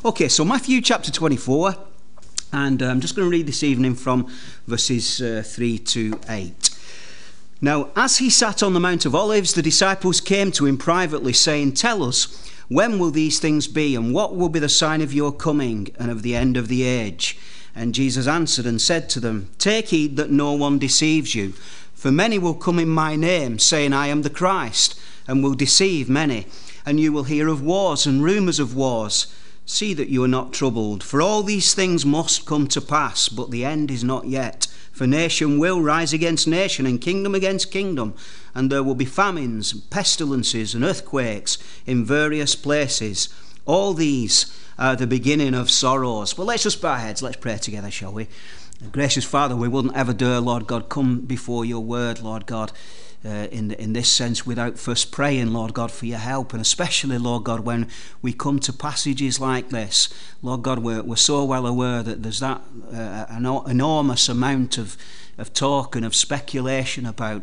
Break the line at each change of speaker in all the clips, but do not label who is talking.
Okay, so Matthew chapter 24, and I'm just going to read this evening from verses 3 to 8. Now, as he sat on the Mount of Olives, the disciples came to him privately, saying, "Tell us, when will these things be, and what will be the sign of your coming and of the end of the age?" And Jesus answered and said to them, "Take heed that no one deceives you. For many will come in my name, saying, I am the Christ, and will deceive many. And you will hear of wars and rumours of wars. See that you are not troubled, for all these things must come to pass, but the end is not yet. For nation will rise against nation, and kingdom against kingdom, and there will be famines, pestilences, and earthquakes in various places. All these are the beginning of sorrows." Well, let's just bow our heads. Let's pray together, shall we? Gracious Father, we wouldn't ever dare, Lord God, come before your word, Lord God, in this sense without first praying, Lord God, for your help. And especially, Lord God, when we come to passages like this, Lord God, we're so well aware that there's that enormous amount of talk and of speculation about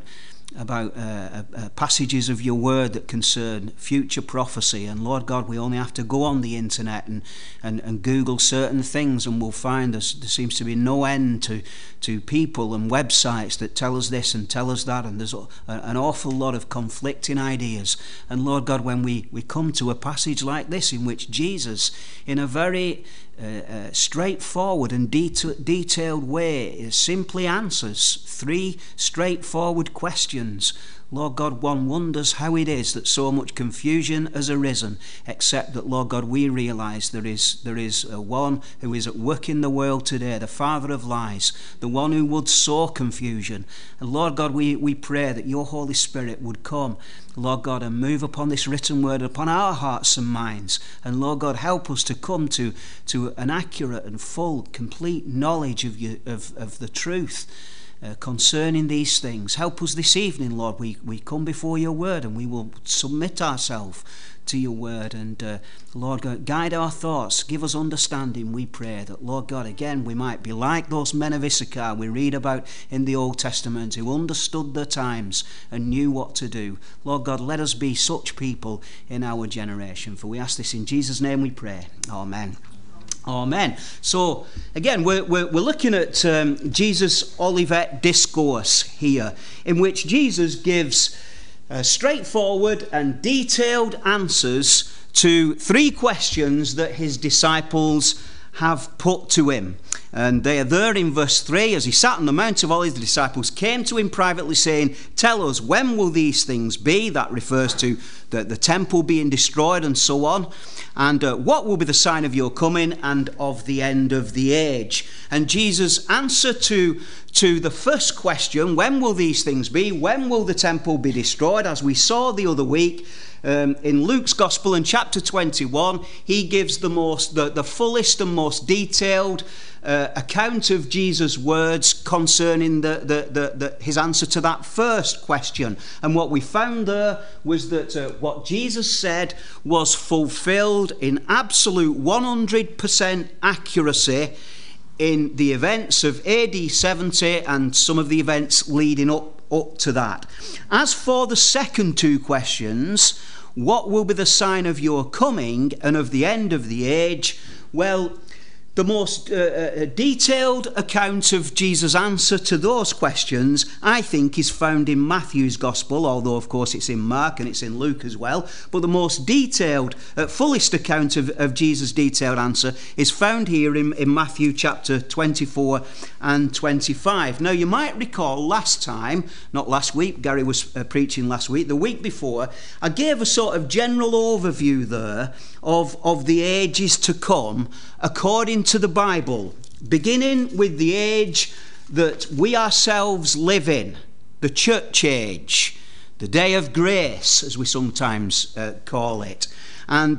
passages of your word that concern future prophecy. And Lord God, we only have to go on the internet and Google certain things, and we'll find there seems to be no end to people and websites that tell us this and tell us that, and there's an awful lot of conflicting ideas. And Lord God, when we come to a passage like this in which Jesus, in a very straightforward and detailed way, simply answers three straightforward questions, Lord God, one wonders how it is that so much confusion has arisen, except that, Lord God, we realise there is one who is at work in the world today, the father of lies, the one who would sow confusion. And Lord God, we pray that your Holy Spirit would come, Lord God, and move upon this written word, upon our hearts and minds. And Lord God, help us to come to an accurate and full, complete knowledge of the truth concerning these things. Help us this evening, Lord. We come before your word, and we will submit ourselves to your word. And Lord God, guide our thoughts, give us understanding, we pray, that, Lord God, again, we might be like those men of Issachar we read about in the Old Testament, who understood their times and knew what to do. Lord God, let us be such people in our generation. For we ask this in Jesus' name we pray. Amen. Amen. So again, we're looking at Jesus' Olivet Discourse here, in which Jesus gives straightforward and detailed answers to three questions that his disciples have put to him. And they are there in verse 3. As he sat on the Mount of Olives, the disciples came to him privately, saying, "Tell us, when will these things be?" That refers to the temple being destroyed and so on. "And what will be the sign of your coming and of the end of the age?" And Jesus' answer to the first question, when will these things be? When will the temple be destroyed? As we saw the other week, in Luke's Gospel in chapter 21, he gives the fullest and most detailed account of Jesus' words concerning his answer to that first question. And what we found there was that what Jesus said was fulfilled in absolute 100% accuracy in the events of AD 70 and some of the events leading up to that. As for the second two questions, what will be the sign of your coming and of the end of the age? Well, the most detailed account of Jesus' answer to those questions, I think, is found in Matthew's Gospel, although, of course, it's in Mark and it's in Luke as well. But the most detailed, fullest account of Jesus' detailed answer is found here in Matthew chapter 24 and 25. Now, you might recall last time, not last week, Gary was preaching last week, the week before, I gave a sort of general overview there of the ages to come according to the Bible, beginning with the age that we ourselves live in, the church age, the day of grace, as we sometimes call it. And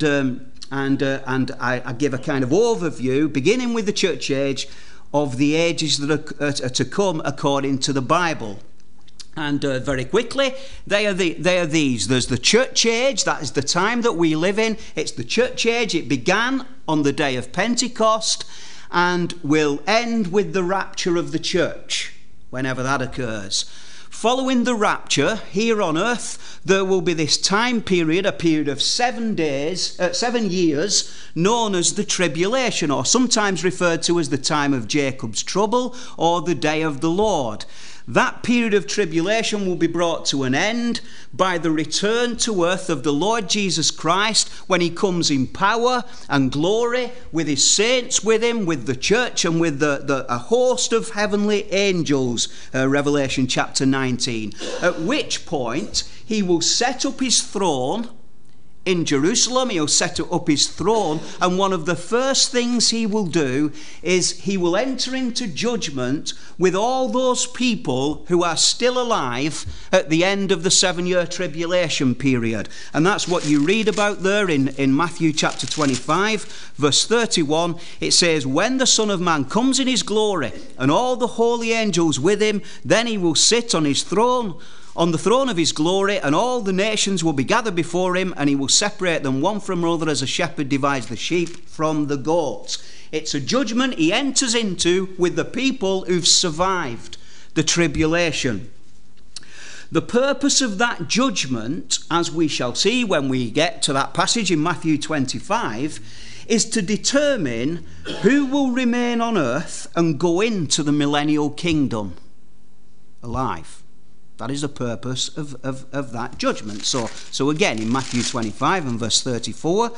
I give a kind of overview, beginning with the church age, of the ages that are to come according to the Bible. And very quickly, they are these. There's the church age, that is the time that we live in. It's the church age. It began on the day of Pentecost and will end with the rapture of the church, whenever that occurs. Following the rapture here on earth, there will be this time period, a period of 7 years, known as the tribulation, or sometimes referred to as the time of Jacob's trouble or the day of the Lord. That period of tribulation will be brought to an end by the return to earth of the Lord Jesus Christ, when he comes in power and glory with his saints with him, with the church, and with a host of heavenly angels, Revelation chapter 19, at which point he will set up his throne in Jerusalem. He'll set up his throne, and one of the first things he will do is he will enter into judgment with all those people who are still alive at the end of the 7-year tribulation period. And that's what you read about there in Matthew chapter 25, verse 31. It says, "When the Son of Man comes in his glory, and all the holy angels with him, then he will sit on his throne, on the throne of his glory, and all the nations will be gathered before him, and he will separate them one from another, as a shepherd divides the sheep from the goats." It's a judgment he enters into with the people who've survived the tribulation. The purpose of that judgment, as we shall see when we get to that passage in Matthew 25, is to determine who will remain on earth and go into the millennial kingdom alive. That is the purpose of that judgment. So again, in Matthew 25 and verse 34,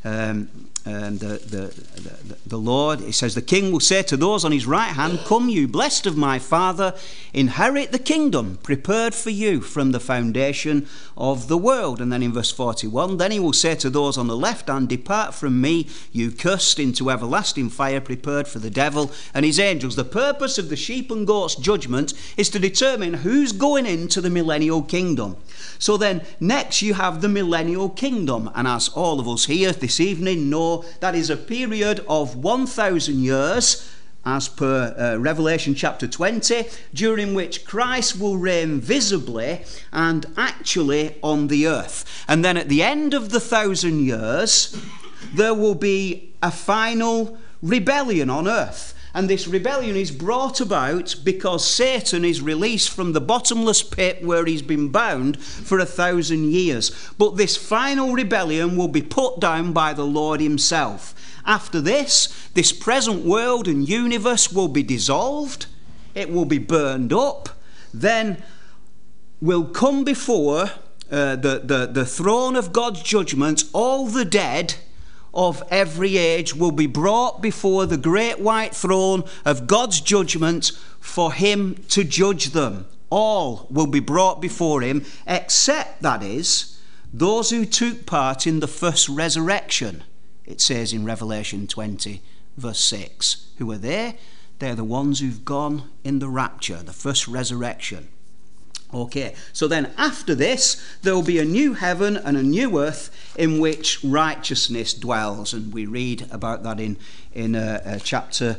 the Lord, it says, "The king will say to those on his right hand, 'Come, you blessed of my Father, inherit the kingdom prepared for you from the foundation of the world.' And then in verse 41, "Then he will say to those on the left hand, 'Depart from me, you cursed, into everlasting fire prepared for the devil and his angels.'" The purpose of the sheep and goats judgment is to determine who's going into the millennial kingdom. So then next you have the millennial kingdom, and as all of us here this evening know, that is a period of 1,000 years, as per Revelation chapter 20, during which Christ will reign visibly and actually on the earth. And then at the end of the 1,000 years, there will be a final rebellion on earth. And this rebellion is brought about because Satan is released from the bottomless pit where he's been bound for 1,000 years. But this final rebellion will be put down by the Lord himself. After this present world and universe will be dissolved. It will be burned up. Then will come before the throne of God's judgment all the dead of every age will be brought before the great white throne of God's judgment for him to judge them. All will be brought before him, except, that is, those who took part in the first resurrection. It says in Revelation 20 verse 6. Who are they? They're the ones who've gone in the rapture, the first resurrection. Okay, so then after this, there will be a new heaven and a new earth in which righteousness dwells. And we read about that in chapter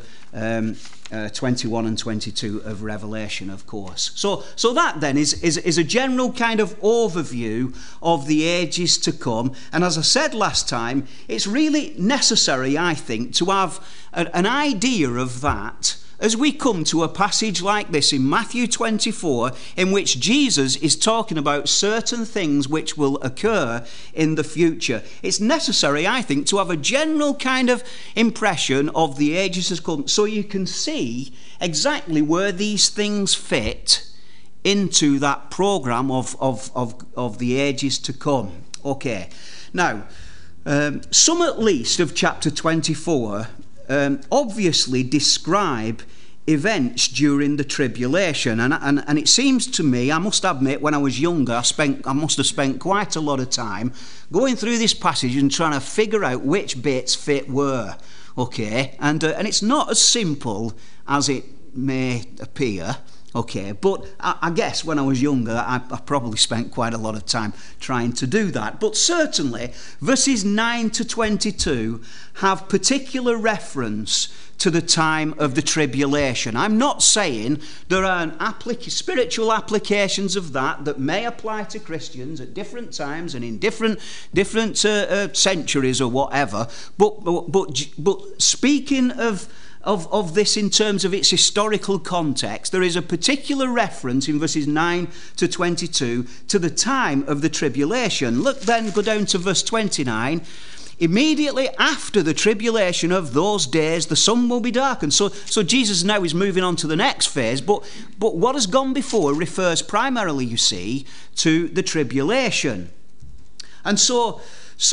21 and 22 of Revelation, of course. So that then is a general kind of overview of the ages to come. And as I said last time, it's really necessary, I think, to have an idea of that as we come to a passage like this in Matthew 24, in which Jesus is talking about certain things which will occur in the future. It's necessary, I think, to have a general kind of impression of the ages to come, so you can see exactly where these things fit into that program of the ages to come. Okay, now, some at least of chapter 24 obviously describe events during the tribulation, and it seems to me, I must admit, when I was younger, I must have spent quite a lot of time going through this passage and trying to figure out which bits fit where. Okay, and it's not as simple as it may appear. Okay, but I guess when I was younger, I probably spent quite a lot of time trying to do that. But certainly, verses 9 to 22 have particular reference to the time of the tribulation. I'm not saying there aren't spiritual applications of that may apply to Christians at different times and in different centuries or whatever. But speaking of of this in terms of its historical context, there is a particular reference in verses 9 to 22 to the time of the tribulation. Look then, go down to verse 29. Immediately after the tribulation of those days, the sun will be darkened. So Jesus now is moving on to the next phase, but what has gone before refers primarily, you see, to the tribulation. And so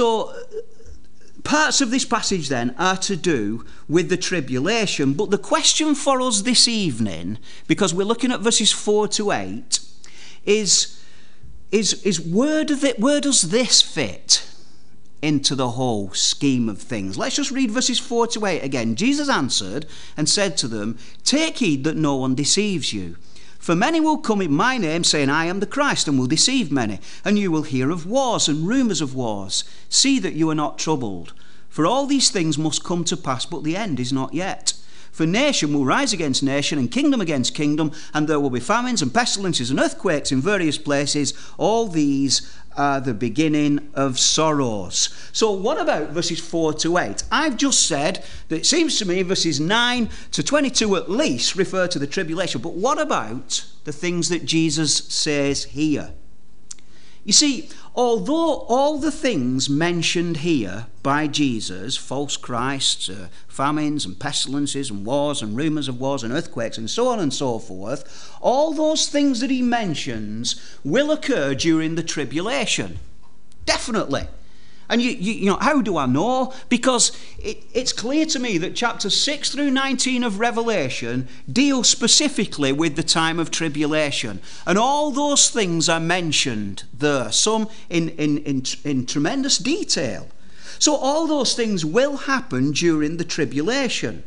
parts of this passage then are to do with the tribulation. But the question for us this evening, because we're looking at verses 4 to 8, is where does this fit into the whole scheme of things? Let's just read verses 4 to 8 again. Jesus answered and said to them, "Take heed that no one deceives you. For many will come in my name, saying, I am the Christ, and will deceive many. And you will hear of wars and rumours of wars. See that you are not troubled. For all these things must come to pass, but the end is not yet. For nation will rise against nation, and kingdom against kingdom, and there will be famines and pestilences and earthquakes in various places. All these are the beginning of sorrows." So what about verses 4 to 8? I've just said that it seems to me verses 9 to 22 at least refer to the tribulation. But what about the things that Jesus says here? You see, although all the things mentioned here by Jesus, false Christs, famines and pestilences and wars and rumours of wars and earthquakes and so on and so forth, all those things that he mentions will occur during the tribulation. Definitely. And you know, how do I know? Because it's clear to me that chapters 6 through 19 of Revelation deal specifically with the time of tribulation. And all those things are mentioned there, some in tremendous detail. So all those things will happen during the tribulation.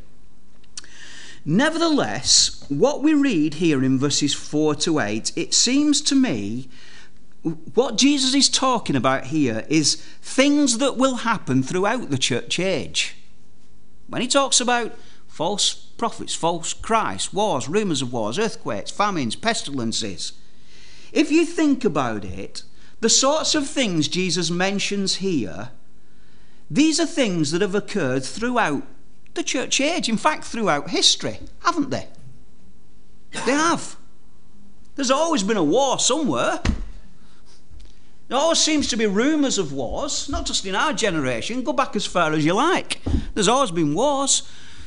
Nevertheless, what we read here in verses 4 to 8, it seems to me what Jesus is talking about here is things that will happen throughout the church age. When he talks about false prophets, false Christ, wars, rumours of wars, earthquakes, famines, pestilences, if you think about it, the sorts of things Jesus mentions here, these are things that have occurred throughout the church age, in fact throughout history, haven't they? They have. There's always been a war somewhere. There always seems to be rumours of wars, not just in our generation. Go back as far as you like. There's always been wars.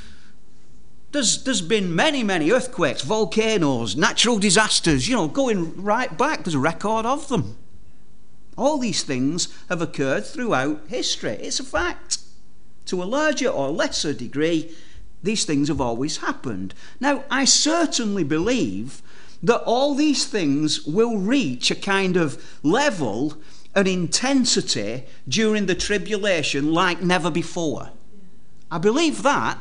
There's been many earthquakes, volcanoes, natural disasters, you know, going right back. There's a record of them. All these things have occurred throughout history. It's a fact. To a larger or lesser degree, these things have always happened. Now, I certainly believe that all these things will reach a kind of level and intensity during the tribulation like never before. I believe that.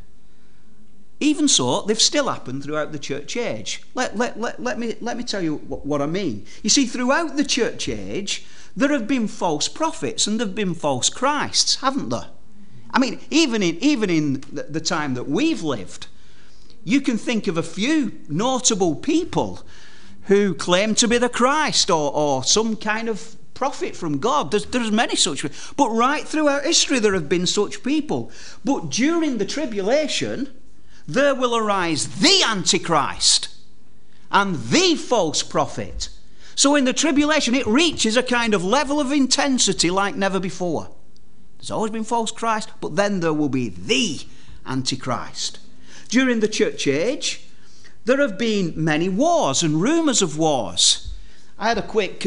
Even so, they've still happened throughout the church age. Let me tell you what I mean. You see, throughout the church age, there have been false prophets and there have been false Christs, haven't there? I mean, even in the time that we've lived, you can think of a few notable people who claim to be the Christ or some kind of prophet from God. There's many such people. But right throughout history there have been such people. But during the tribulation, there will arise the Antichrist and the false prophet. So in the tribulation it reaches a kind of level of intensity like never before. There's always been false Christ, but then there will be the Antichrist. During the church age, there have been many wars and rumours of wars. I had a quick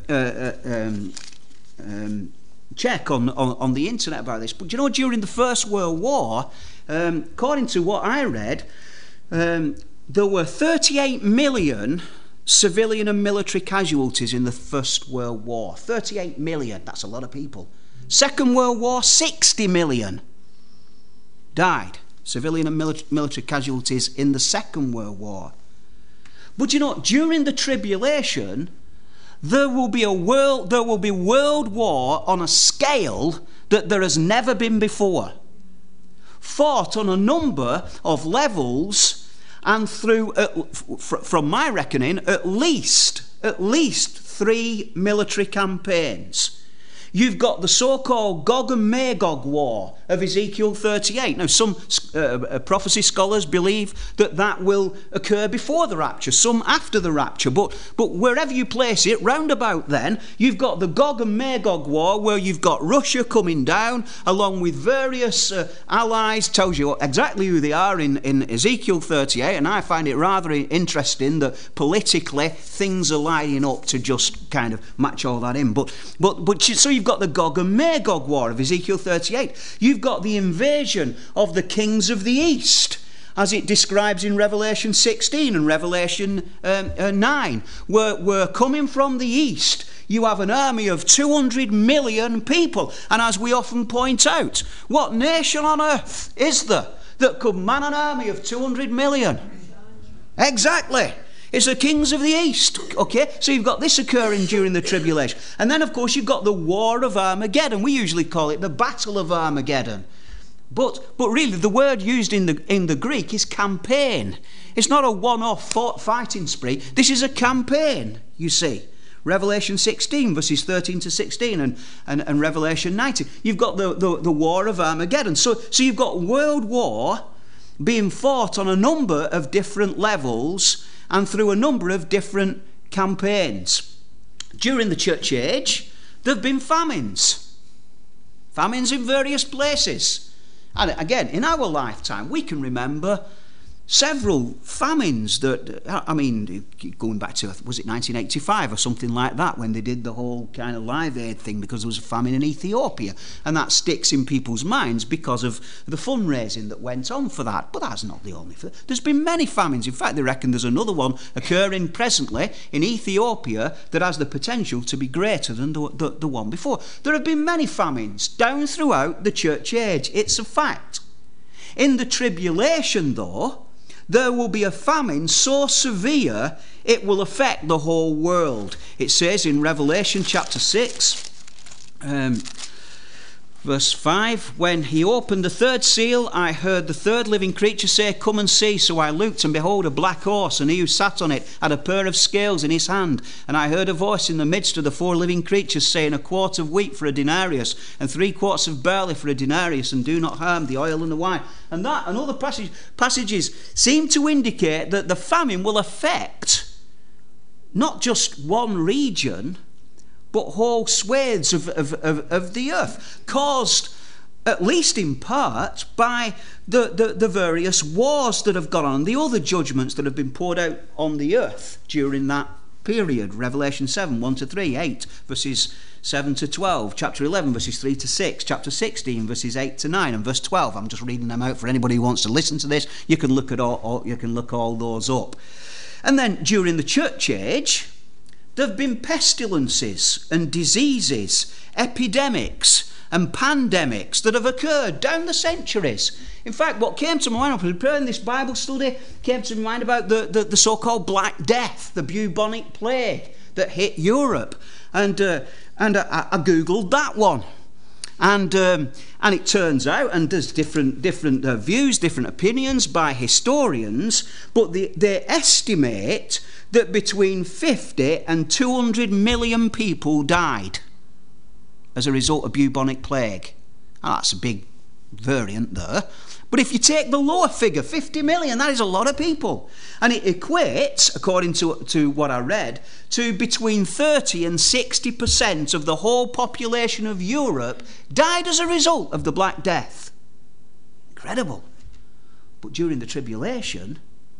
check on the internet about this. But you know, during the First World War, according to what I read, there were 38 million civilian and military casualties in the First World War. 38 million, that's a lot of people. Second World War, 60 million died. Civilian and military casualties in the Second World War. But you know, during the tribulation, there will be world war on a scale that there has never been before. Fought on a number of levels, and through, from my reckoning, at least 3 military campaigns. You've got the so-called Gog and Magog war of Ezekiel 38. Now, some prophecy scholars believe that that will occur before the rapture, some after the rapture. But wherever you place it, round about then, you've got the Gog and Magog war, where you've got Russia coming down, along with various allies, tells you exactly who they are in Ezekiel 38, and I find it rather interesting that politically things are lining up to just kind of match all that in. So you've got the Gog and Magog war of Ezekiel 38. You've got the invasion of the kings of the east, as it describes in Revelation 16 and Revelation 9. We're coming from the east. You have an army of 200 million people. And as we often point out, what nation on earth is there that could man an army of 200 million? Exactly. It's the kings of the east, okay? So you've got this occurring during the tribulation. And then, of course, you've got the war of Armageddon. We usually call it the Battle of Armageddon. But really, the word used in the Greek is campaign. It's not a one-off fighting spree. This is a campaign, you see. Revelation 16, verses 13 to 16, and Revelation 19. You've got the war of Armageddon. So you've got world war being fought on a number of different levels and through a number of different campaigns. During the church age, there have been famines. Famines in various places. And again, in our lifetime, we can remember several famines that, I mean, going back to, was it 1985 or something like that, when they did the whole kind of Live Aid thing because there was a famine in Ethiopia, and that sticks in people's minds because of the fundraising that went on for that. But that's not the only thing. There's been many famines. In fact, they reckon there's another one occurring presently in Ethiopia that has the potential to be greater than the one before. There have been many famines down throughout the church age. It's a fact. In the tribulation, though, there will be a famine so severe it will affect the whole world. It says in Revelation chapter 6, verse 5, when he opened the third seal, I heard the third living creature say, come and see. So I looked, and behold, a black horse, and he who sat on it had a pair of scales in his hand. And I heard a voice in the midst of the four living creatures saying, a quart of wheat for a denarius, and 3 quarts of barley for a denarius, and do not harm the oil and the wine. And that and other passages seem to indicate that the famine will affect not just one region, but whole swathes of the earth, caused at least in part by the various wars that have gone on, the other judgments that have been poured out on the earth during that period. Revelation 7, 1 to 3, 8 verses 7 to 12, chapter 11 verses 3 to 6, chapter 16 verses 8 to 9, and verse 12. I'm just reading them out for anybody who wants to listen to this. You can look at all those up. And then during the church age, there have been pestilences and diseases, epidemics and pandemics that have occurred down the centuries. In fact, what came to my mind, preparing this Bible study, came to my mind about the so-called Black Death, the bubonic plague that hit Europe. And I Googled that one. And it turns out, and there's different views, different opinions by historians, but they estimate that between 50 and 200 million people died as a result of bubonic plague. Now, that's a big variant there. But if you take the lower figure, 50 million, that is a lot of people. And it equates, according to what I read, to between 30 and 60% of the whole population of Europe died as a result of the Black Death. Incredible. But during the tribulation,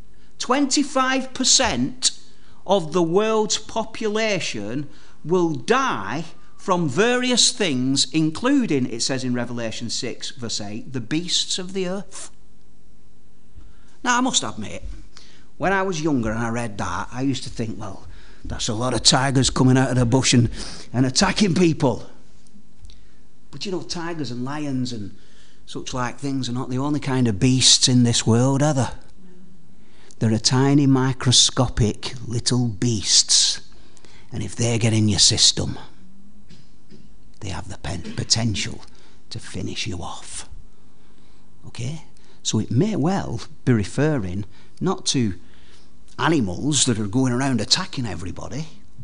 25% of the world's population will die from various things, including, it says in Revelation 6, verse 8, the beasts of the earth. Now, I must admit, when I was younger and I read that, I used to think, well, that's a lot of tigers coming out of the bush and attacking people. But you know, tigers and lions and such like things are not the only kind of beasts in this world, are they? There are tiny, microscopic little beasts. And if they get in your system, they have the potential to finish you off. Okay? So it may well be referring not to animals that are going around attacking everybody.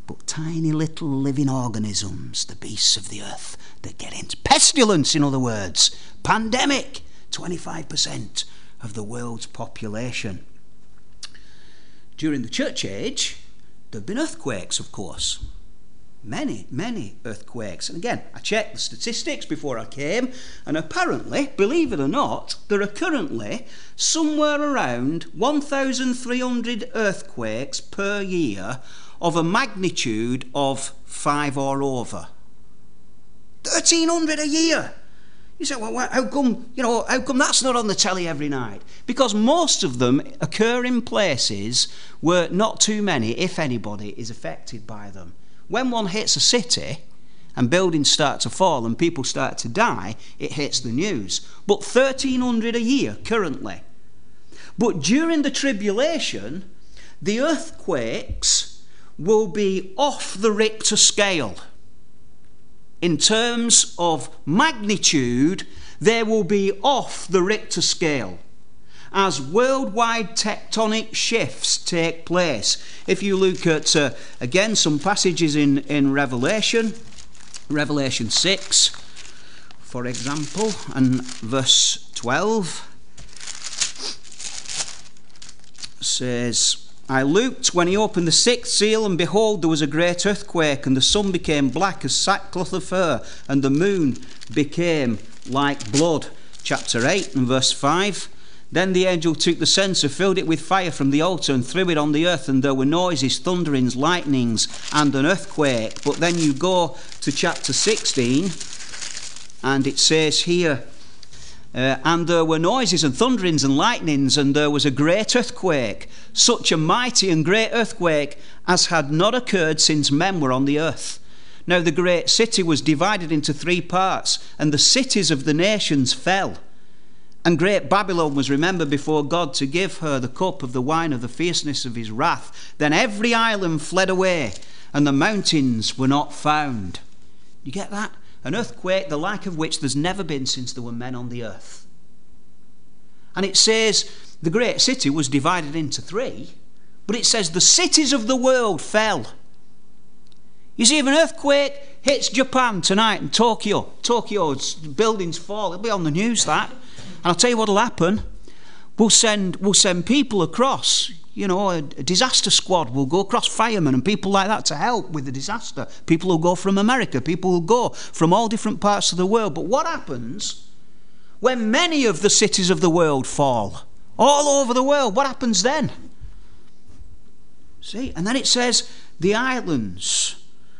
but tiny little living organisms, the beasts of the earth, that get into pestilence, in other words, pandemic, 25% of the world's population. During the church age, there have been earthquakes, of course. Many earthquakes. And again, I checked the statistics before I came, and apparently, believe it or not, there are currently somewhere around 1,300 earthquakes per year of a magnitude of 5 or over. 1,300 a year! You say, well, how come that's not on the telly every night? Because most of them occur in places where not too many, if anybody, is affected by them. When one hits a city and buildings start to fall and people start to die, it hits the news. But 1,300 a year currently. But during the tribulation, the earthquakes will be off the Richter scale. In terms of magnitude, they will be off the Richter scale as worldwide tectonic shifts take place. If you look at, again, some passages in Revelation 6, for example, and verse 12, says, I looked when he opened the 6th seal, and behold, there was a great earthquake, and the sun became black as sackcloth of fur, and the moon became like blood. Chapter 8 and verse 5. Then the angel took the censer, filled it with fire from the altar, and threw it on the earth, and there were noises, thunderings, lightnings, and an earthquake. But then you go to chapter 16, and it says here, and there were noises and thunderings and lightnings, and there was a great earthquake, such a mighty and great earthquake as had not occurred since men were on the earth. Now the great city was divided into 3 parts, and the cities of the nations fell. And great Babylon was remembered before God to give her the cup of the wine of the fierceness of his wrath. Then every island fled away, and the mountains were not found. You get that? An earthquake, the like of which there's never been since there were men on the earth. And it says the great city was divided into 3, but it says the cities of the world fell. You see, if an earthquake hits Japan tonight in Tokyo's buildings fall, it'll be on the news, that. And I'll tell you what'll happen. We'll send people across. You know, a disaster squad will go across, firemen and people like that, to help with the disaster. People will go from America. People will go from all different parts of the world. But what happens when many of the cities of the world fall? All over the world. What happens then? See? And then it says, the islands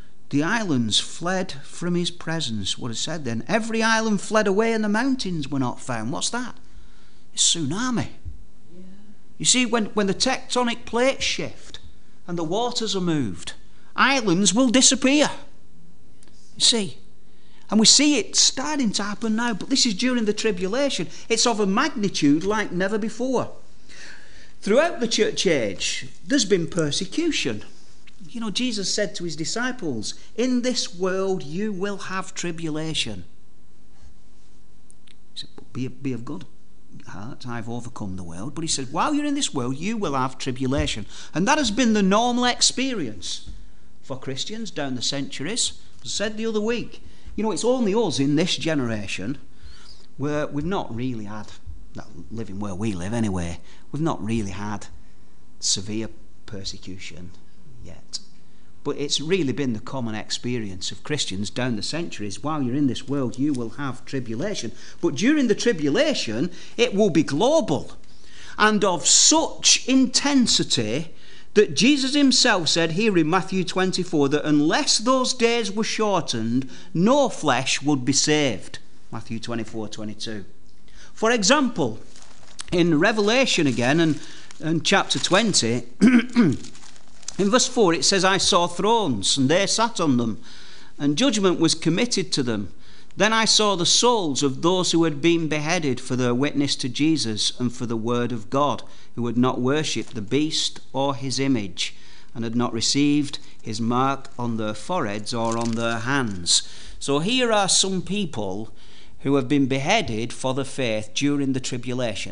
fled from his presence. What it said then. Every island fled away and the mountains were not found. What's that? It's tsunami. You see, when the tectonic plates shift and the waters are moved, islands will disappear. You see? And we see it starting to happen now, but this is during the tribulation. It's of a magnitude like never before. Throughout the church age, there's been persecution. You know, Jesus said to his disciples, in this world you will have tribulation. He said, but be of good heart, I've overcome the world. But he said, while you're in this world, you will have tribulation. And that has been the normal experience for Christians down the centuries. As I said the other week, you know, it's only us in this generation where we've not really had, living where we live anyway, we've not really had severe persecution yet. But it's really been the common experience of Christians down the centuries. While you're in this world, you will have tribulation. But during the tribulation, it will be global and of such intensity that Jesus himself said here in Matthew 24 that unless those days were shortened, no flesh would be saved. Matthew 24:22. For example, in Revelation again and chapter 20, in verse 4 it says, I saw thrones, and they sat on them, and judgment was committed to them. Then I saw the souls of those who had been beheaded for their witness to Jesus and for the word of God, who had not worshipped the beast or his image, and had not received his mark on their foreheads or on their hands. So here are some people who have been beheaded for the faith during the tribulation,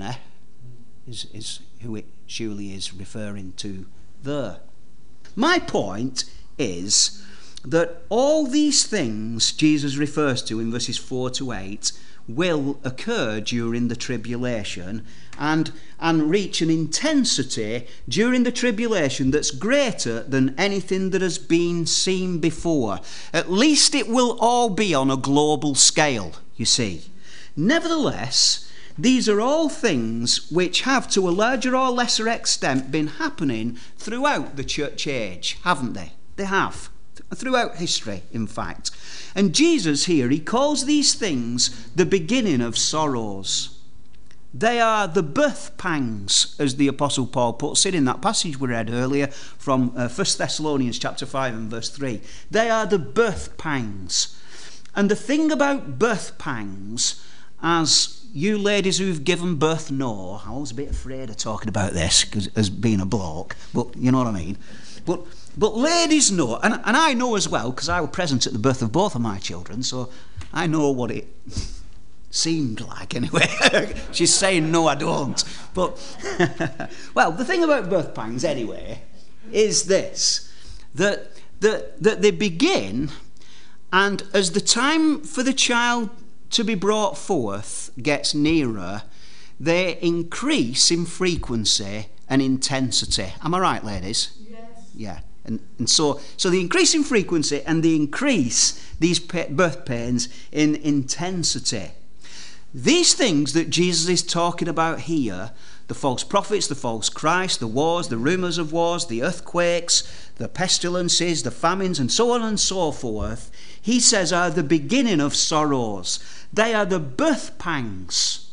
is who it surely is referring to there. My point is that all these things Jesus refers to in verses 4 to 8 will occur during the tribulation and reach an intensity during the tribulation that's greater than anything that has been seen before. At least it will all be on a global scale, you see. Nevertheless, these are all things which have, to a larger or lesser extent, been happening throughout the church age, haven't they? They have. Throughout history, in fact. And Jesus here, he calls these things the beginning of sorrows. They are the birth pangs, as the Apostle Paul puts it in that passage we read earlier from 1 Thessalonians chapter 5 and verse 3. They are the birth pangs. And the thing about birth pangs, as you ladies who've given birth know, I was a bit afraid of talking about this as being a bloke, but you know what I mean. But ladies know, and I know as well, because I was present at the birth of both of my children, so I know what it seemed like anyway. She's saying no, I don't. But, well, the thing about birth pangs anyway is this, that they begin, and as the time for the child to be brought forth gets nearer, they increase in frequency and intensity. Am I right, ladies?
Yes.
Yeah. And so the increase in frequency and the increase these birth pains in intensity. These things that Jesus is talking about here, the false prophets, the false Christ, the wars, the rumours of wars, the earthquakes, the pestilences, the famines, and so on and so forth, he says are the beginning of sorrows. They are the birth pangs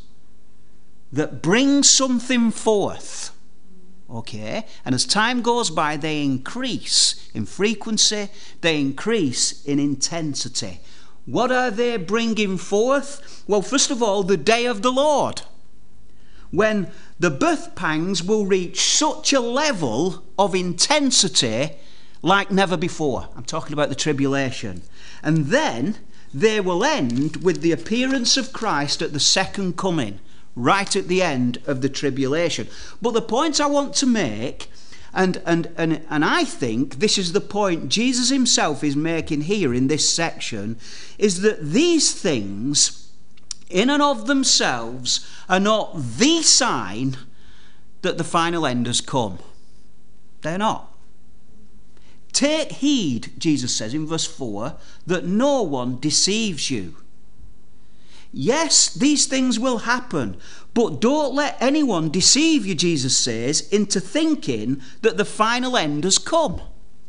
that bring something forth. Okay, and as time goes by, they increase in frequency, they increase in intensity. What are they bringing forth? Well, first of all, the day of the Lord, when the birth pangs will reach such a level of intensity like never before. I'm talking about the tribulation. And then they will end with the appearance of Christ at the second coming, right at the end of the tribulation. But the point I want to make, and I think this is the point Jesus himself is making here in this section, is that these things in and of themselves are not the sign that the final end has come. They're not. Take heed, Jesus says in verse 4, that no one deceives you. Yes, these things will happen, but don't let anyone deceive you, Jesus says, into thinking that the final end has come.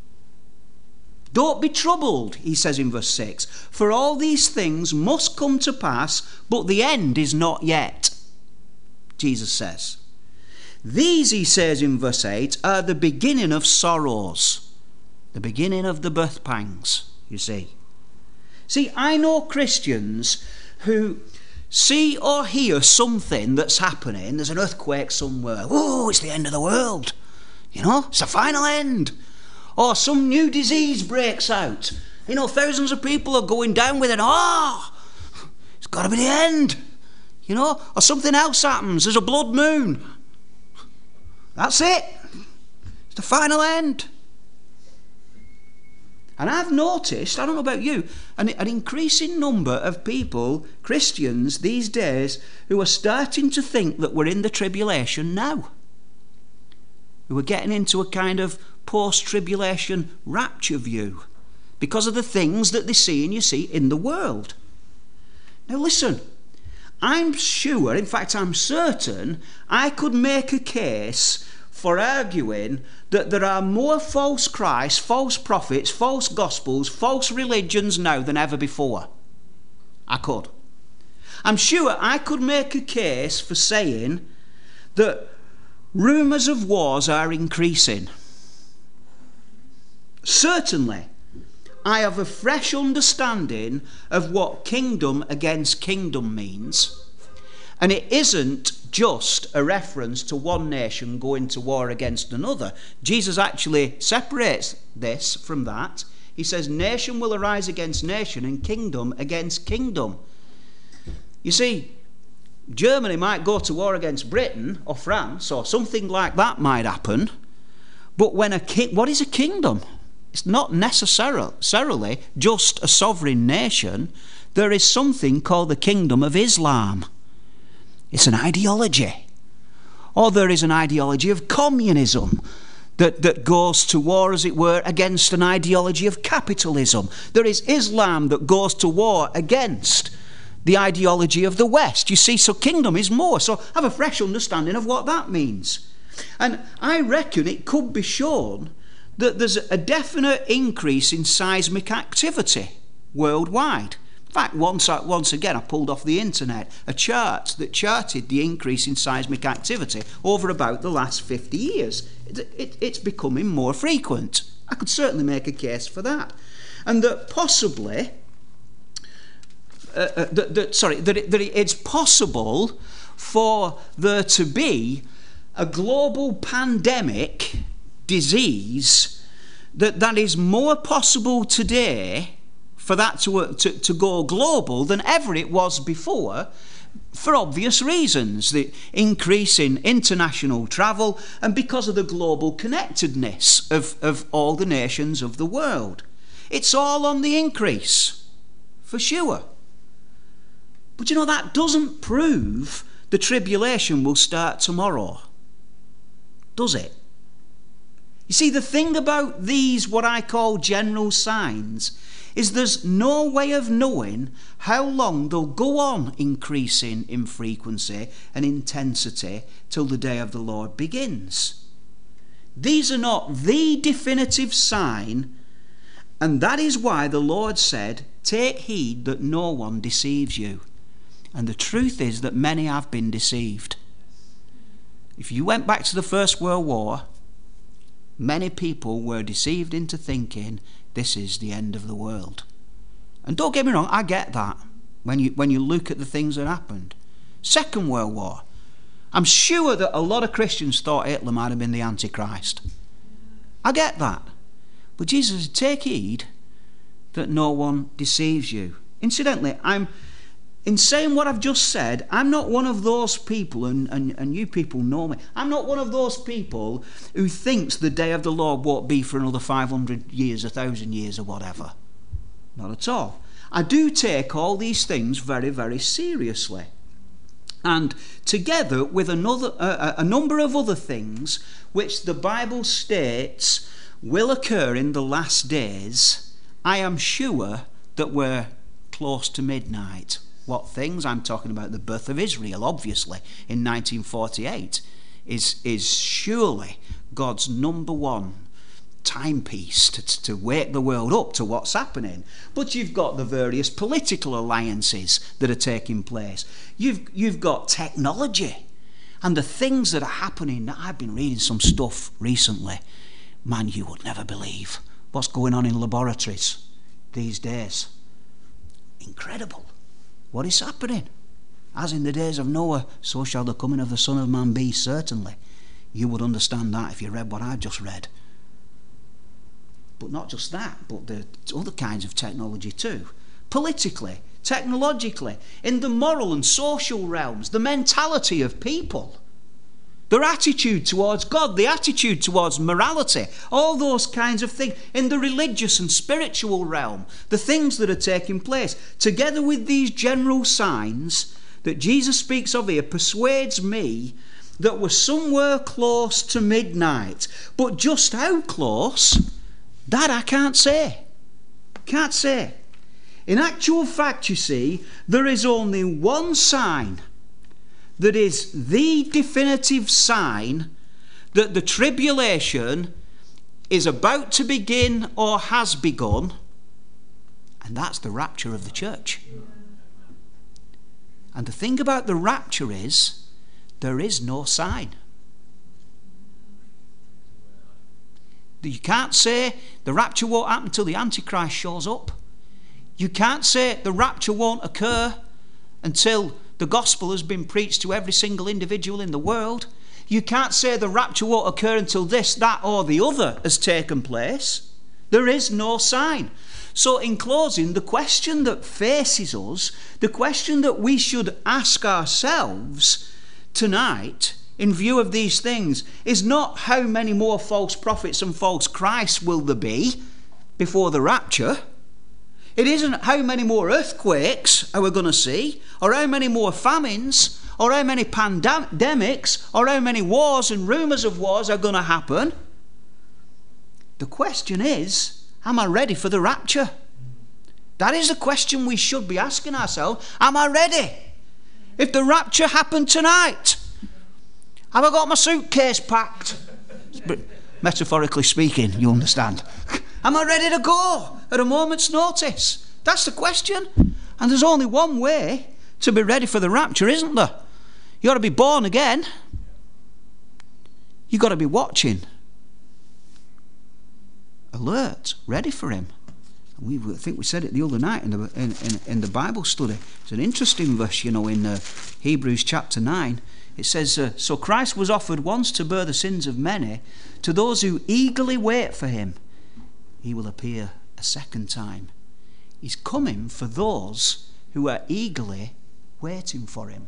Don't be troubled, he says in verse 6, for all these things must come to pass, but the end is not yet, Jesus says. These, he says in verse 8, are the beginning of sorrows, the beginning of the birth pangs, you see. See, I know Christians who see or hear something that's happening. There's an earthquake somewhere. Oh, it's the end of the world. You know, it's the final end. Or some new disease breaks out. You know, thousands of people are going down with it. Oh, it's got to be the end. You know, or something else happens. There's a blood moon. That's it. It's the final end. And I've noticed, I don't know about you, an increasing number of people, Christians these days, who are starting to think that we're in the tribulation now. Who are getting into a kind of post-tribulation rapture view because of the things that they see and you see in the world. Now listen, I'm sure, in fact I'm certain, I could make a case for arguing that there are more false Christs, false prophets, false gospels, false religions now than ever before. I could. I'm sure I could make a case for saying that rumours of wars are increasing. Certainly, I have a fresh understanding of what kingdom against kingdom means. And it isn't just a reference to one nation going to war against another. Jesus actually separates this from that. He says nation will arise against nation and kingdom against kingdom. You see, Germany might go to war against Britain or France or something like that might happen. But when what is a kingdom? It's not necessarily just a sovereign nation. There is something called the Kingdom of Islam. It's an ideology. Or there is an ideology of communism that goes to war, as it were, against an ideology of capitalism. There is Islam that goes to war against the ideology of the West. You see, so kingdom is more. So have a fresh understanding of what that means. And I reckon it could be shown that there's a definite increase in seismic activity worldwide. In fact, once again, I pulled off the internet a chart that charted the increase in seismic activity over about the last 50 years. It's becoming more frequent. I could certainly make a case for that. And that possibly, it's possible for there to be a global pandemic disease that is more possible today for that to go global than ever it was before, for obvious reasons. The increase in international travel and because of the global connectedness of all the nations of the world. It's all on the increase, for sure. But you know, that doesn't prove the tribulation will start tomorrow, does it? You see, the thing about these, what I call general signs, is there's no way of knowing how long they'll go on increasing in frequency and intensity till the day of the Lord begins. These are not the definitive sign, and that is why the Lord said, "Take heed that no one deceives you." And the truth is that many have been deceived. If you went back to the First World War, many people were deceived into thinking this is the end of the world. And don't get me wrong, I get that when you look at the things that happened. Second World War, I'm sure that a lot of Christians thought Hitler might have been the Antichrist. I get that. But Jesus said, take heed that no one deceives you. Incidentally, in saying what I've just said, I'm not one of those people, and you people know me, I'm not one of those people who thinks the day of the Lord won't be for another 500 years, 1,000 years or whatever. Not at all. I do take all these things very, very seriously. And together with a number of other things which the Bible states will occur in the last days, I am sure that we're close to midnight. What things? I'm talking about the birth of Israel, obviously, in 1948, is surely God's number one timepiece to wake the world up to what's happening. But you've got the various political alliances that are taking place. You've got technology and the things that are happening. I've been reading some stuff recently. Man, you would never believe what's going on in laboratories these days. Incredible. What is happening? As in the days of Noah, so shall the coming of the Son of Man be, certainly. You would understand that if you read what I've just read. But not just that, but the other kinds of technology too. Politically, technologically, in the moral and social realms, the mentality of people, their attitude towards God, the attitude towards morality, all those kinds of things, in the religious and spiritual realm, the things that are taking place, together with these general signs that Jesus speaks of here, persuades me that we're somewhere close to midnight. But just how close, that I can't say. Can't say. In actual fact, you see, there is only one sign that is the definitive sign that the tribulation is about to begin or has begun, and that's the rapture of the church. And the thing about the rapture is, there is no sign. You can't say the rapture won't happen until the Antichrist shows up. You can't say the rapture won't occur until the gospel has been preached to every single individual in the world. You can't say the rapture won't occur until this, that, or the other has taken place. There is no sign. So in closing, the question that faces us, the question that we should ask ourselves tonight in view of these things, is not how many more false prophets and false Christs will there be. before the rapture. It isn't how many more earthquakes are we going to see, or how many more famines, or how many pandemics, or how many wars and rumours of wars are going to happen. The question is, am I ready for the rapture? That is the question we should be asking ourselves. Am I ready? If the rapture happened tonight, have I got my suitcase packed? Metaphorically speaking, you understand. Am I ready to go at a moment's notice? That's the question. And there's only one way to be ready for the rapture, isn't there? You got to be born again. You got to be watching, alert, ready for him. I think we said it the other night in the Bible study. It's an interesting verse, in Hebrews chapter 9. It says, so Christ was offered once to bear the sins of many. To those who eagerly wait for him, he will appear a second time. He's coming for those who are eagerly waiting for him.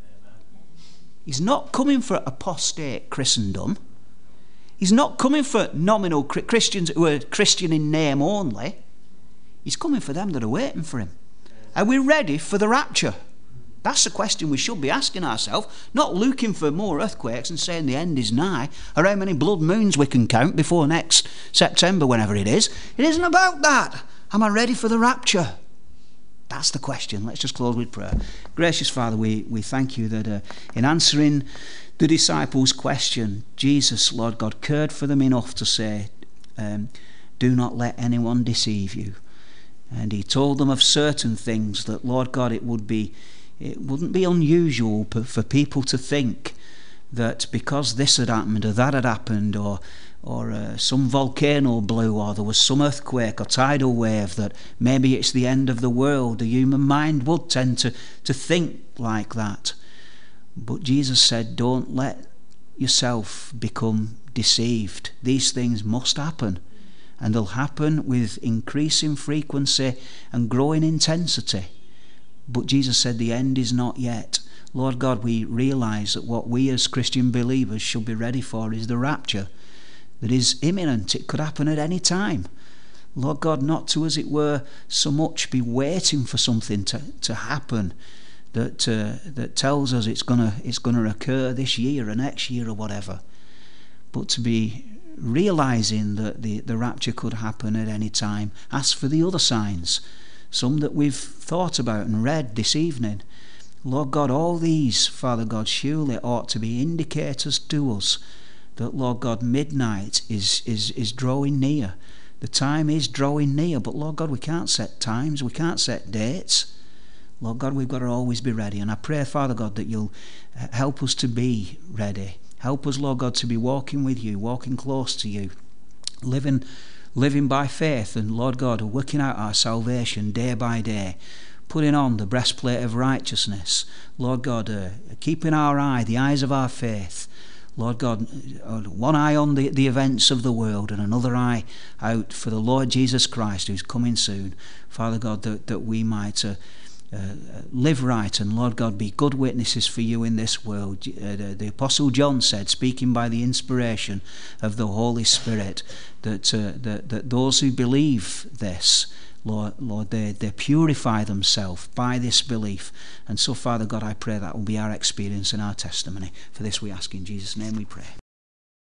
He's not coming for apostate Christendom. He's not coming for nominal Christians who are Christian in name only. He's coming for them that are waiting for him. Are we ready for the rapture? That's the question we should be asking ourselves, not looking for more earthquakes and saying the end is nigh, or how many blood moons we can count before next September, whenever it is. It isn't about that. Am I ready for the rapture? That's the question. Let's just close with prayer. Gracious Father, we thank you that in answering the disciples' question, Jesus, Lord God, cared for them enough to say, do not let anyone deceive you. And he told them of certain things that, Lord God, it wouldn't be unusual for people to think that because this had happened or that had happened, or some volcano blew, or there was some earthquake or tidal wave, that maybe it's the end of the world. The human mind would tend to think like that. But Jesus said, don't let yourself become deceived. These things must happen, and they'll happen with increasing frequency and growing intensity. But Jesus said the end is not yet. Lord God, we realise that what we as Christian believers should be ready for is the rapture that is imminent. It could happen at any time. Lord God, not to, as it were, so much be waiting for something to happen that tells us it's gonna occur this year or next year or whatever, but to be realising that the rapture could happen at any time. Ask for the other signs, some that we've thought about and read this evening. Lord God, all these, Father God, surely ought to be indicators to us that, Lord God, midnight is drawing near. The time is drawing near, but Lord God, we can't set times, we can't set dates. Lord God, we've got to always be ready. And I pray, Father God, that you'll help us to be ready. Help us, Lord God, to be walking with you, walking close to you, living by faith, and Lord God, working out our salvation day by day, putting on the breastplate of righteousness. Lord God, keeping our eye, the eyes of our faith. Lord God, one eye on the events of the world and another eye out for the Lord Jesus Christ who's coming soon. Father God, that we might live right and, Lord God, be good witnesses for you in this world. The Apostle John said, speaking by the inspiration of the Holy Spirit, that those who believe this, Lord, they purify themselves by this belief. And so, Father God, I pray that will be our experience and our testimony. For this we ask in Jesus' name we pray.